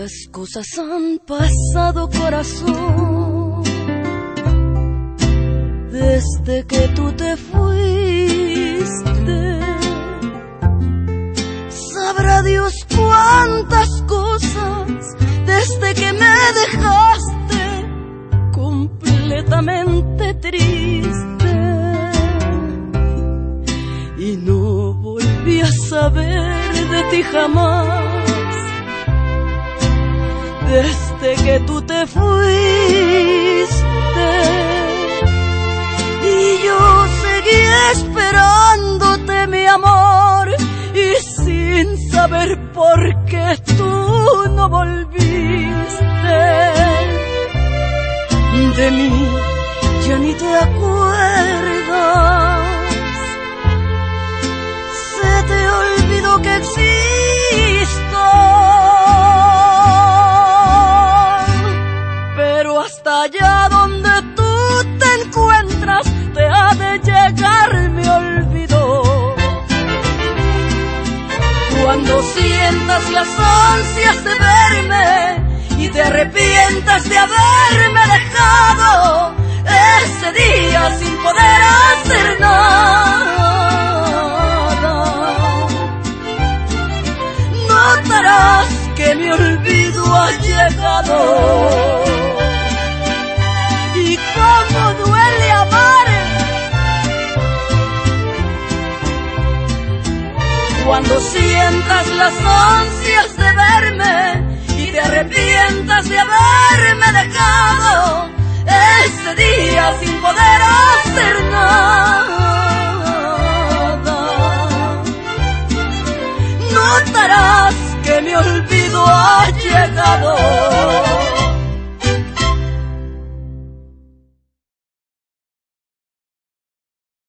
Cuántas cosas han pasado, corazón, desde que tú te fuiste. Sabrá Dios cuántas cosas desde que me dejaste completamente triste. Y no volví a saber de ti jamás. Desde que tú te fuiste, y yo seguí esperándote, mi amor, y sin saber por qué tú no volviste. De mí ya ni te acuerdas, se te olvidó que existo. Hasta allá donde tú te encuentras, te ha de llegar mi olvido. Cuando sientas las ansias de verme y te arrepientas de haberme dejado, ese día sin poder hacer nada, notarás que mi olvido ha llegado. Y cómo duele amar cuando sientas las ansias de verme y te arrepientas de haberme dejado, ese día sin poder hacer nada, notarás que mi olvido ha llegado.